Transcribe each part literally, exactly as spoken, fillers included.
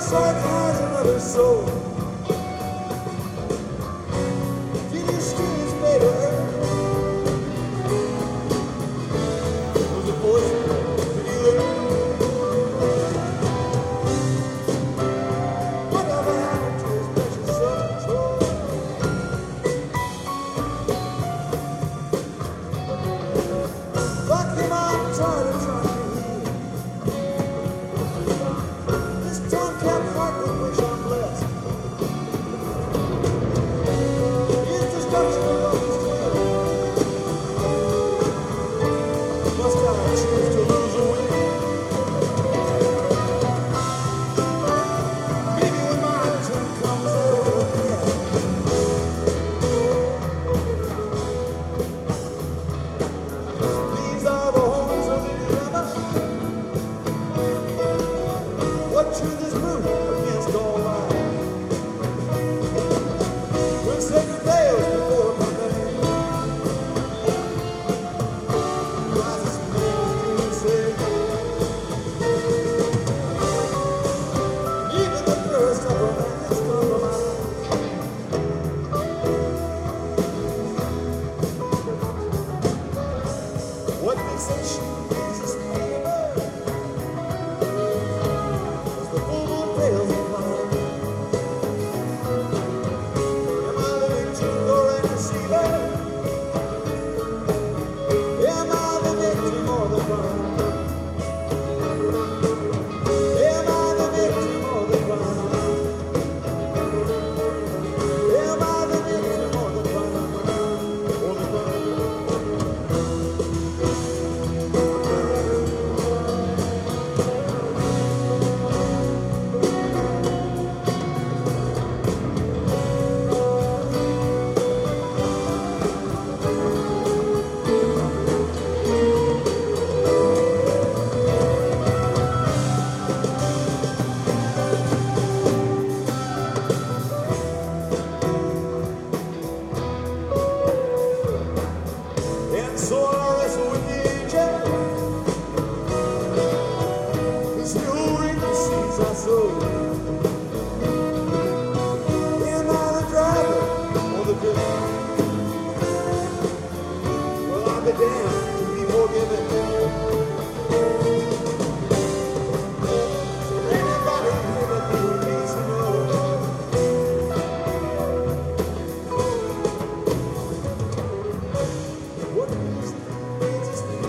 heart has another soul. Did you screams, baby? Was it poison? Did you hear? Whatever happened to his precious soul? Fuck him, I'm tired of trying to heal. This tomcat heart would wish I'm blessed. His destruction alone is twin. Must I choose to lose or win? Maybe when my turn comes over again. These are the horns of the dilemma. What truth is proof against all lies? When sacred veils before my name, rises from the say, even the purest of romance compromise. What fixation pleases me as the full moon fails in mine. Am I the victim or a deceiver? Am I the victim or the crime? Am I the victim or the crime? Am I the victim or the crime? Or the crime? And so I wrestle with the angel, 'cause he'll reap the seeds I sow. Am I the driver or the villain? Well, I'll be damned to be forgiven. Anybody here that needs to know what is is me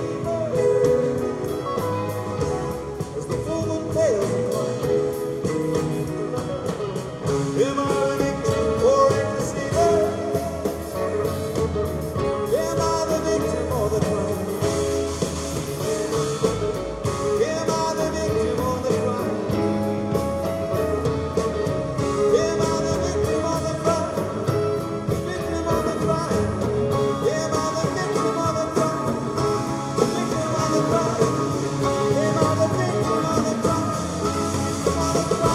as the full moon fails in mine? Am I the victim or a deceiver? Am I the victim or the crime? Am I the victim or the crime? Am I the victim or the crime? Victim or the crime? Am I the victim or the crime? Victim or the crime? Am I the victim or the crime? Victim or the crime?